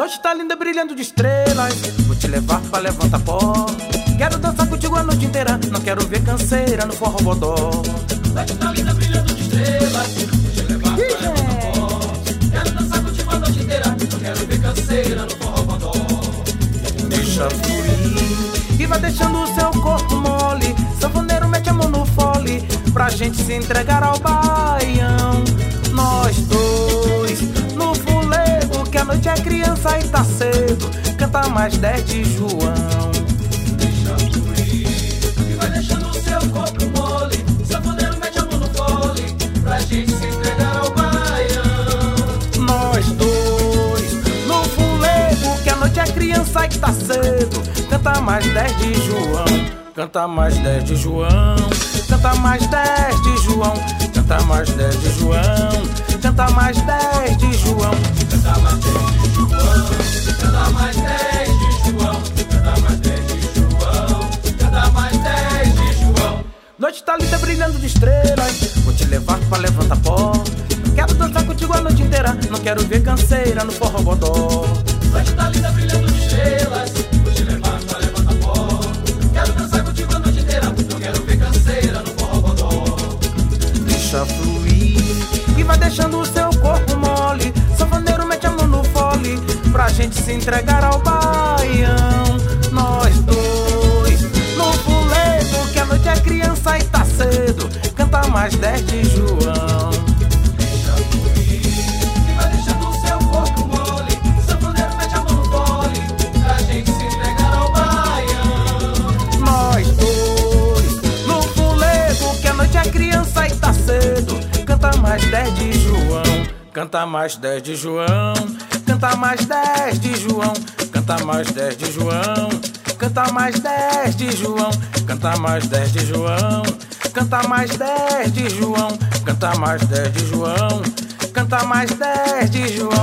Noite tá linda, brilhando de estrelas. Vou te levar pra levantar pó. Quero dançar contigo a noite inteira. Não quero ver canseira no forró bodó. Noite tá linda, brilhando de estrelas. Vou te levar pra levantar pó. Quero dançar contigo a noite inteira. Não quero ver canseira no forró bodó. Deixa fluir e vai deixando o seu corpo mole. Sanfoneiro mete a mão no fole pra gente se entregar ao baião. Nós dois no fulego, que a noite é criança e tá cedo. Canta mais 10 de João. Deixa fluir e vai deixando o seu corpo mole. Sanfoneiro mete a mão no fole pra gente se entregar ao baião. Nós dois no fulego, que a noite é criança e tá cedo. Canta mais 10 de João. Canta mais 10 de João. Canta mais 10 de João. Canta mais 10 de João. Canta mais 10 de João. Canta mais 10 de João. Canta mais 10 de João. Canta mais 10 de João. Canta mais 10 de João. Noite tá linda, brilhando de estrelas. Vou te levar pra levantar pó. Quero dançar contigo a noite inteira. Não quero ver canseira no forró bodó. Noite tá linda, brilhando de estrelas. Vou te levar pra levantar pó. Quero dançar contigo a noite inteira. Não quero ver canseira no forró bodó. Deixa fluir e vai deixando o seu corpo mole. Sanfoneiro mete a mão no fole pra gente se entregar ao baião. Nós dois no fulego, que a noite é criança e tá cedo. Canta mais 10 de João. Deixa fluir e vai deixando o seu corpo mole. Sanfoneiro mete a mão no fole pra gente se entregar ao baião. Nós dois no fulego, que a noite é criança e tá cedo. Canta mais 10 de João. Canta mais 10 de João. Canta mais 10 de João. Canta mais 10 de João. Canta mais 10 de João. Canta mais 10 de João. Canta mais 10 de João. Canta mais 10 de João. Canta mais 10 de João.